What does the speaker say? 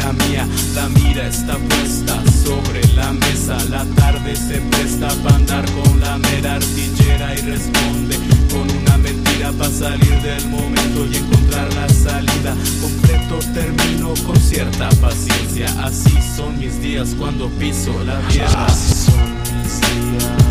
la mía. La mira está puesta sobre la mesa. La tarde se presta para andar con la mera artillera y responde con una mentira para salir del momento y encontrar la salida. Completo termino con cierta paciencia. Así son mis días cuando piso la tierra. Así son mis días.